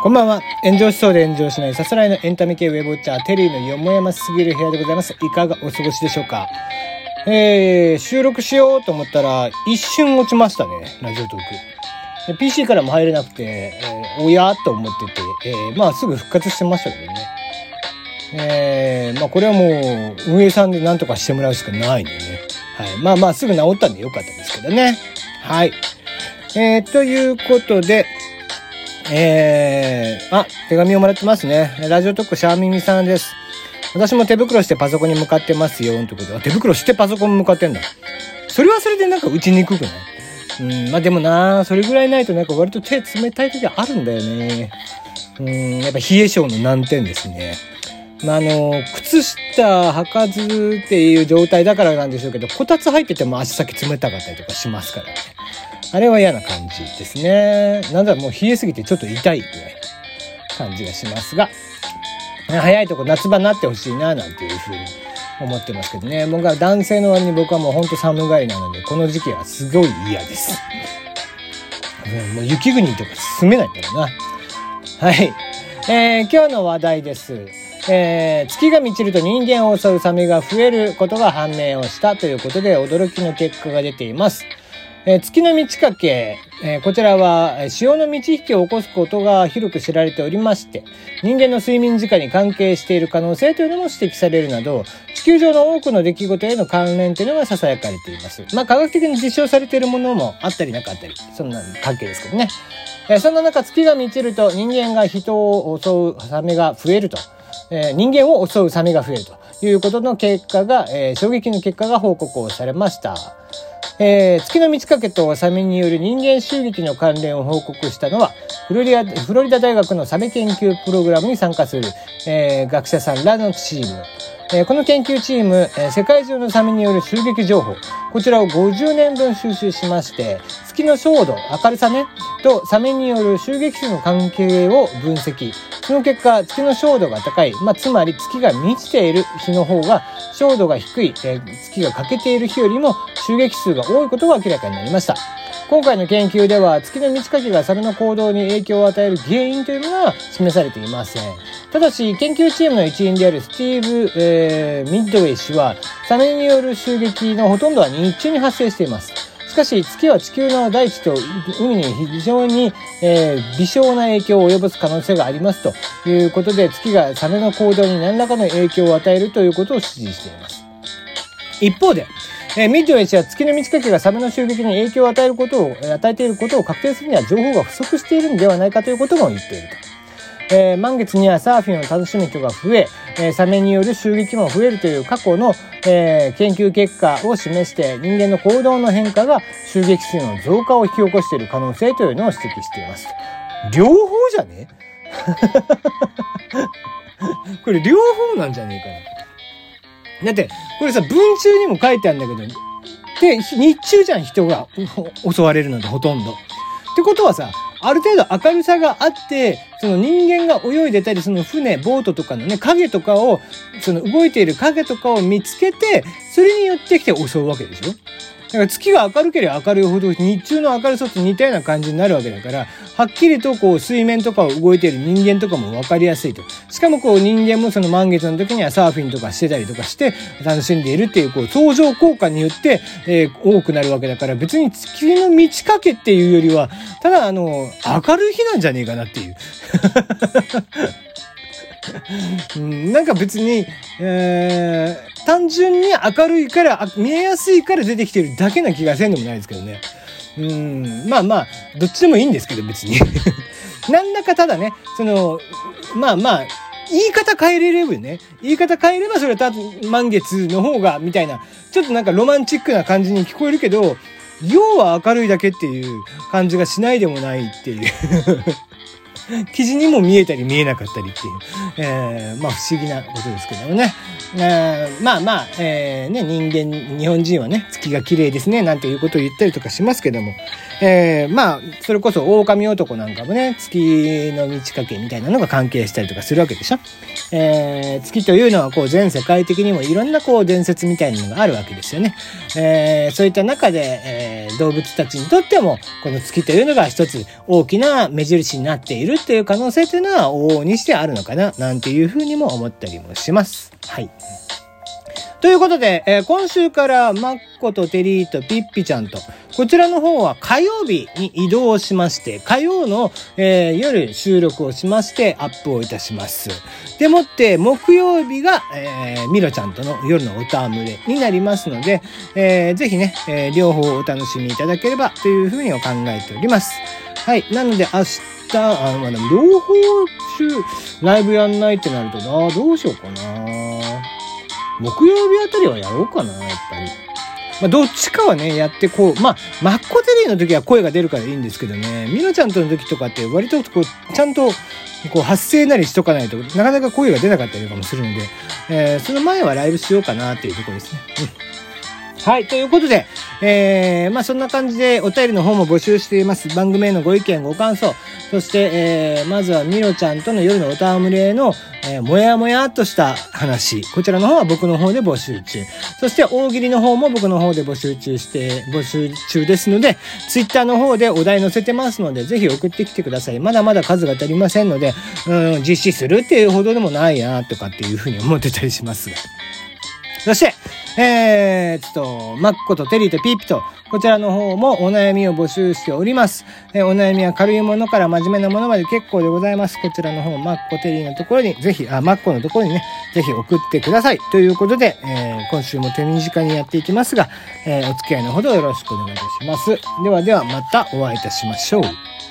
こんばんは。炎上しそうで炎上しないさすらいのエンタメ系ウェブウォッチャーテリーのよもやますぎる部屋でございます。いかがお過ごしでしょうか。収録しようと思ったら一瞬落ちましたね、ラジオトーク。PC からも入れなくて、おやと思ってて、すぐ復活してましたけどね。これはもう運営さんで何とかしてもらうしかないんでね。はい。すぐ治ったんでよかったですけどね。はい。ということで、手紙をもらってますね。ラジオトークシャーミミさんです。私も手袋してパソコンに向かってますよ。ということで、手袋してパソコンに向かってんだ。それはそれでなんか打ちにくくない？でもな、それぐらいないとなんか割と手冷たい時あるんだよね。やっぱ冷え性の難点ですね。靴下履かずっていう状態だからなんでしょうけど、こたつ入ってても足先冷たかったりとかしますからね。あれは嫌な感じですね。なんだもう冷えすぎてちょっと痛いぐらいな感じがしますが、早いとこ夏場になってほしいななんていうふうに思ってますけどね。僕は男性の割に僕はもうほんと寒がりなので、この時期はすごい嫌です。もう雪国とか住めないんだろうな。はい。今日の話題です。月が満ちると人間を襲うサメが増えることが判明をしたということで驚きの結果が出ています。月の満ち欠け、こちらは潮の満ち引きを起こすことが広く知られておりまして、人間の睡眠時間に関係している可能性というのも指摘されるなど、地球上の多くの出来事への関連というのが囁かれています。科学的に実証されているものもあったりなかったり、そんな関係ですけどね。そんな中、月が満ちると人間が人を襲うサメが増えると、人間を襲うサメが増えるということの結果が、衝撃の結果が報告をされました。月の満ち欠けとサメによる人間襲撃の関連を報告したのはフロリダ大学のサメ研究プログラムに参加する、学者さんらのチーム。この研究チーム、世界中のサメによる襲撃情報、こちらを50年分収集しまして、月の照度、明るさね、とサメによる襲撃数の関係を分析。その結果、月の照度が高い、つまり月が満ちている日の方が、照度が低い、月が欠けている日よりも襲撃数が多いことが明らかになりました。今回の研究では、月の満ち欠けがサメの行動に影響を与える原因というのは示されていません。ただし、研究チームの一員であるスティーブ・ミッドウェイ氏は、サメによる襲撃のほとんどは日中に発生しています。しかし、月は地球の大地と海に非常に、微小な影響を及ぼす可能性がありますということで、月がサメの行動に何らかの影響を与えるということを指示しています。一方で、ミッドウェイ氏は月の満ち欠けがサメの襲撃に影響を与えていることを確定するには情報が不足しているのではないかということも言っていると。満月にはサーフィンを楽しむ人が増え、サメによる襲撃も増えるという過去の、研究結果を示して人間の行動の変化が襲撃数の増加を引き起こしている可能性というのを指摘しています。両方じゃねこれ両方なんじゃねえかな。だってこれさ、文中にも書いてあるんだけど、で日中じゃん、人が襲われるのでほとんどってことはさ、ある程度明るさがあって、その人間が泳いでたり、その船、ボートとかのね、影とかを、その動いている影とかを見つけて、それによってきて襲うわけでしょ。だから月が明るければ明るいほど日中の明るさと似たような感じになるわけだから、はっきりとこう水面とかを動いている人間とかも分かりやすいと。しかもこう人間もその満月の時にはサーフィンとかしてたりとかして楽しんでいるっていうこう相乗効果によって、多くなるわけだから、別に月の満ち欠けっていうよりは、ただ明るい日なんじゃねえかなっていう。なんか別に、単純に明るいから見えやすいから出てきてるだけな気がせんでもないですけどね。どっちでもいいんですけど別になんだかただね、その言い方変えれればね、それは満月の方がみたいな、ちょっとなんかロマンチックな感じに聞こえるけど、要は明るいだけっていう感じがしないでもないっていう記事にも見えたり見えなかったりっていう、不思議なことですけどもね。日本人はね、月が綺麗ですね、なんていうことを言ったりとかしますけども、それこそ狼男なんかもね、月の満ち欠けみたいなのが関係したりとかするわけでしょ。月というのはこう全世界的にもいろんなこう伝説みたいなのがあるわけですよね。そういった中で、動物たちにとってもこの月というのが一つ大きな目印になっているるっていう可能性っていうのは往々にしてあるのかななんていうふうにも思ったりもします。はい。ということで、今週からマッコとテリーとピッピちゃんと、こちらの方は火曜日に移動しまして、火曜の、夜収録をしましてアップをいたします。でもって木曜日が、ミロちゃんとの夜のおたわむれになりますので、ぜひね、両方お楽しみいただければというふうに考えております。はい。なので明日、両方ライブやんないってなるとな、どうしようかな。木曜日あたりはやろうかな、やっぱり。まあ、どっちかはね、やってこう。まあ、マッコテリーの時は声が出るからいいんですけどね、ミノちゃんとの時とかって割とこう、ちゃんと、こう、発声なりしとかないとなかなか声が出なかったりとかもするので、その前はライブしようかなっていうところですね。はい。ということで、まあ、そんな感じでお便りの方も募集しています。番組へのご意見、ご感想。そして、まずはミロちゃんとの夜のおたわむれの、もやもやっとした話。こちらの方は僕の方で募集中。そして大喜利の方も僕の方で募集中ですので、ツイッターの方でお題載せてますので、ぜひ送ってきてください。まだまだ数が足りませんので、実施するっていうほどでもないなとかっていうふうに思ってたりしますが。そして、マッコとテリーとピーピと、こちらの方もお悩みを募集しております。お悩みは軽いものから真面目なものまで結構でございます。こちらの方、マッコテリーのところに、マッコのところにね、ぜひ送ってください。ということで、今週も手短にやっていきますが、お付き合いのほどよろしくお願いいたします。ではまたお会いいたしましょう。